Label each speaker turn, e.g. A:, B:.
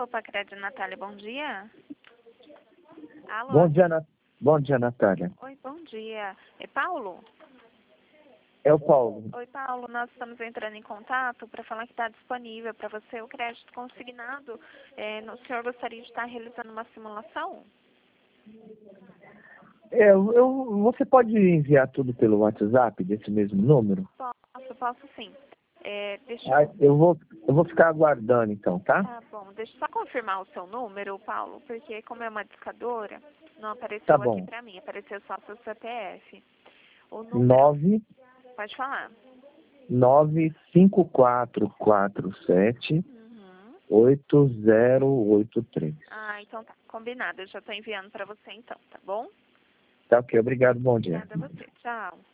A: Copa Crédito, Natália, bom dia. Alô?
B: Bom dia, Natália.
A: Oi, bom dia. É Paulo?
B: É o Paulo.
A: Oi, Paulo, nós estamos entrando em contato para falar que está disponível para você o crédito consignado. O senhor gostaria de estar realizando uma simulação?
B: Você pode enviar tudo pelo WhatsApp desse mesmo número?
A: Posso sim.
B: Eu vou ficar aguardando então, tá?
A: Tá bom, deixa eu só confirmar o seu número, Paulo, porque como é uma discadora, não apareceu
B: Tá
A: aqui
B: bom.
A: para mim, apareceu só seu CPF. O número... Pode falar.
B: 95447
A: Uhum.
B: 8083.
A: Então tá, combinado, eu já estou enviando para você então, tá bom?
B: Tá ok, obrigado, bom dia.
A: Obrigada a você, tchau.